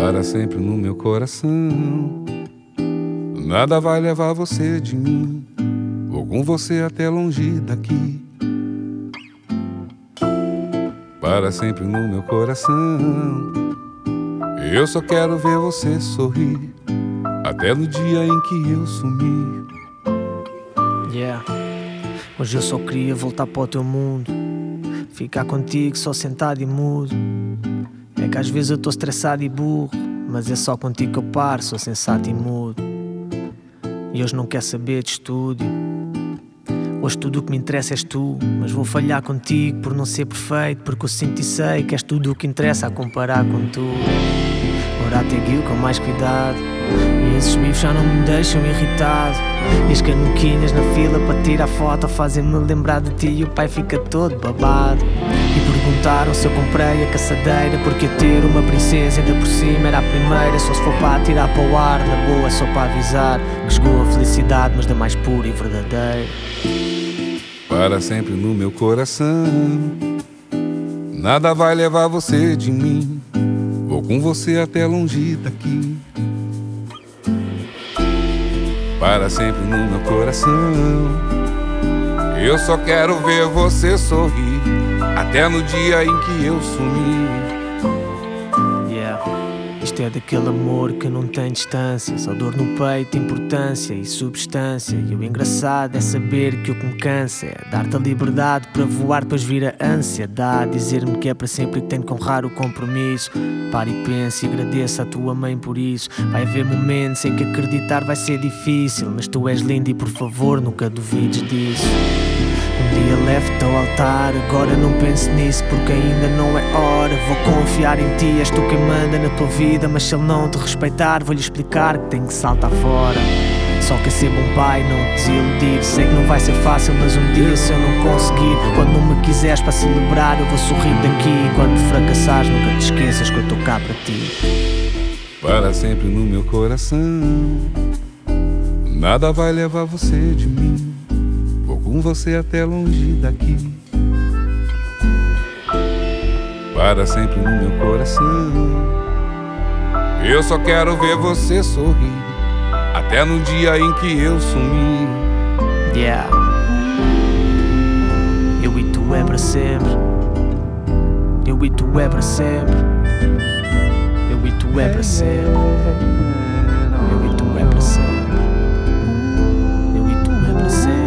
para sempre no meu coração. Nada vai levar você de mim, vou com você até longe daqui. Para sempre no meu coração, eu só quero ver você sorrir, até no dia em que eu sumir. Yeah. Hoje eu só queria voltar para o teu mundo, ficar contigo só sentado e mudo. É que às vezes eu estou estressado e burro, mas é só contigo que eu paro, sou sensato e mudo. E hoje não quer saber de estúdio, hoje tudo o que me interessa és tu. Mas vou falhar contigo por não ser perfeito, porque eu sinto e sei que és tudo o que interessa a comparar com tu. Ora até guio com mais cuidado, e esses bifes já não me deixam irritado. E as canuquinhas na fila para tirar foto fazem-me lembrar de ti e o pai fica todo babado. E perguntaram se eu comprei a caçadeira, porque eu ter uma princesa ainda por cima era a primeira. Só se for para tirar para o ar, na boa só para avisar que chegou a felicidade, mas da mais pura e verdadeira. Para sempre no meu coração, nada vai levar você de mim, vou com você até longe daqui. Para sempre no meu coração, eu só quero ver você sorrir, até no dia em que eu sumir. Yeah. Isto é daquele amor que não tem distância, só dor no peito, importância e substância. E o engraçado é saber que o que me cansa é dar-te a liberdade para voar, depois vir a ansiedade, dizer-me que é para sempre e que tenho que honrar o compromisso. Pare e pense e agradeça à tua mãe por isso. Vai haver momentos em que acreditar vai ser difícil, mas tu és linda e por favor nunca duvides disso. Um dia levo-te ao altar, agora não pense nisso porque ainda não é hora. Vou confiar em ti, és tu quem manda na tua vida, mas se ele não te respeitar vou-lhe explicar que tem que saltar fora. Só quer ser bom pai, não te desiludir. Sei que não vai ser fácil, mas um dia se eu não conseguir, quando não me quiseres para celebrar eu vou sorrir daqui. E quando fracassares nunca te esqueças que eu estou cá para ti. Para sempre no meu coração, nada vai levar você de mim, vou com você até longe daqui. Para sempre no meu coração, eu só quero ver você sorrir, até no dia em que eu sumir. Yeah. Eu e tu é para sempre, eu e tu é para sempre, eu e tu é para sempre, eu e tu é para sempre, eu e tu é para sempre.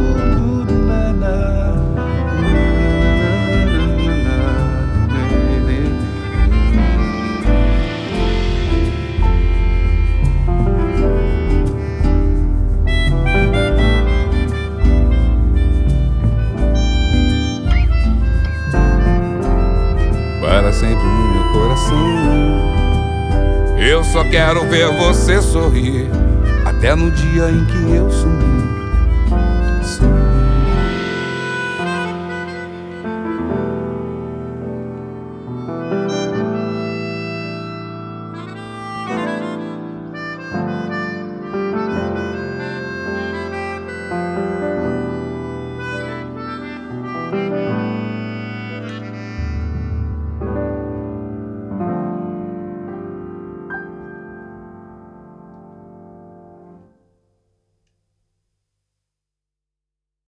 Para sempre no meu coração, eu só quero ver você sorrir, até no dia em que eu sumir.